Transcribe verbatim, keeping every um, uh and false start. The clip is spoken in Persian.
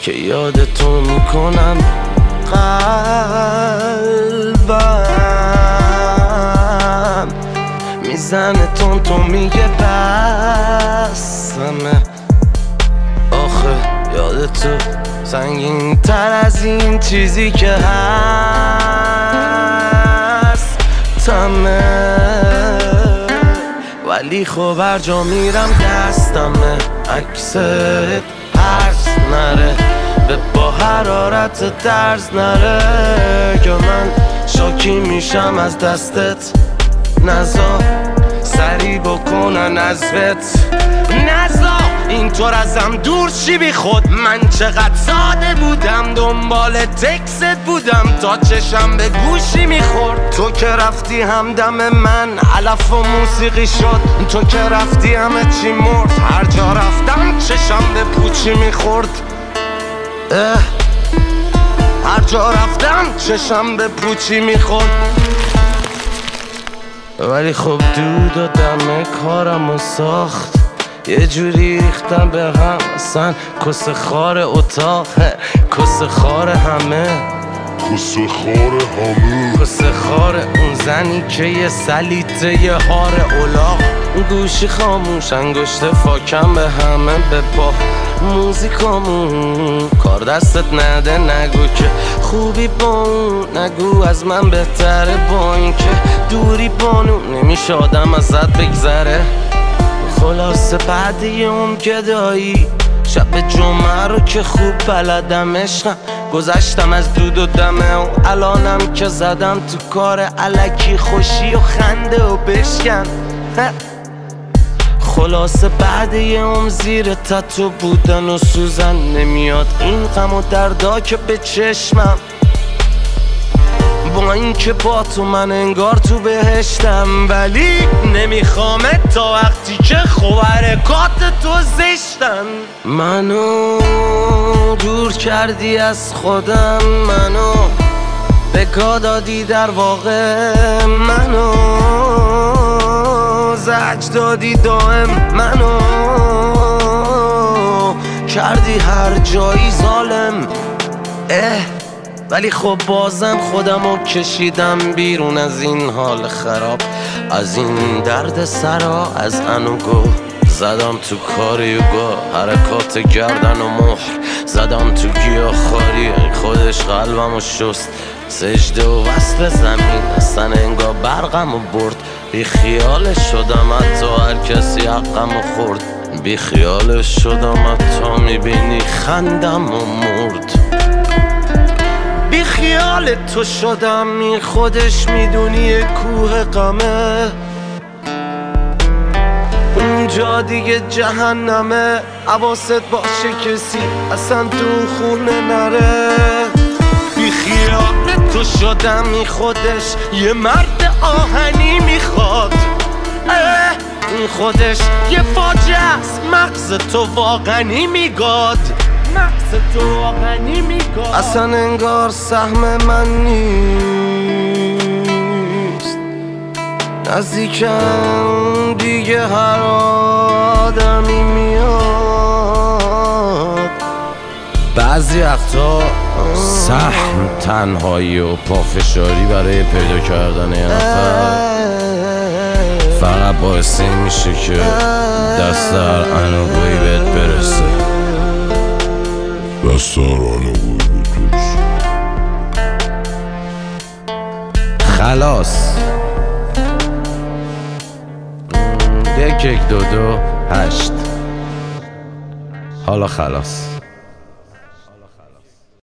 که یادتو میکنم قلبم میزنه تون تو میگه بسمه. آخه یادتو سنگین تر از این چیزی که هست تمه، ولی خب هر جا میرم دستمه عکست هرز نره به با حرارت درز نره که من شاکی میشم از دستت. نزا سری بکنن ازت، نزا اینطور ازم دور شی بی خود. من چقدر ساده بودم دنبال تکست بودم تا چشم به گوشی میخورد. تو که رفتی همدم من علف و موسیقی شد، تو که رفتی همه چی مرد. هر جا رفتم چشم به پوچی میخورد، هر جا رفتم چشم به پوچی میخورد. ولی خب دود و دم کارمو ساخت، یه جوری ریختم به هم اصلا کس خار اتاقه، کس خار همه، کس خار همه، کس خار اون زنی که یه سلیته یه هار اولاق. گوشی خاموش انگشت فاکم به همه به پا موزیکامون کار دستت نده. نگو که خوبی با اون، نگو از من بهتره با این که دوری بانو نمیشه آدم ازت بگذره. خلاصه بعد یه عمر گدایی شب جمعه رو که خوب بلدم عشقم، گذشتم از دود و دمه و الانم که زدم تو کار الکی خوشی و خنده و بشکن. خلاصه بعد یه عمر زیر تتو بودن و سوزن نمیاد این غم و دردا که به چشمم. با این که با تو من انگار تو بهشتم، ولی نمیخوامه تا وقتی که خوب حرکات تو زشتن. منو دور کردی از خودم، منو بکا دادی در واقع، منو زج دادی دائم، منو کردی هر جایی ظالم. اه ولی خب بازم خودمو کشیدم بیرون از این حال خراب، از این درد سرا، از انوگو زدم تو کار یوگا، حرکات گردن و مهر زدم تو گیاهخواری. خودش قلبمو شست، سجده و وصل زمین، اصلا انگار برقمو برد. بی خیالش شدم حتی هر کسی حقمو خورد، بی خیالش شدم حتی میبینی خندم و مرد. بی خیال تو شدم این خودش میدونی کوه غمه، اونجا دیگه جهنمه. حواست باشه کسی اصلا تو خونه نره. بی خیال تو شدم این خودش یه مرد آهنی میخواد، این خودش یه فاجعه است، مغز تو واقعی میگاد، مغز تو واقعی میگاد. اصلا انگار سهم من نیست، نزدیکم دیگه هر آدمی میاد. بعضی وقتا سهم تنهایی و پافشاری برای پیدا کردن یه نفر فقط باعث میشه که دست هر انوگویی بهت برسه، دست هر انوگویی بهت برسه. خلاص یک یک دو دو هشت. حالا خلاص.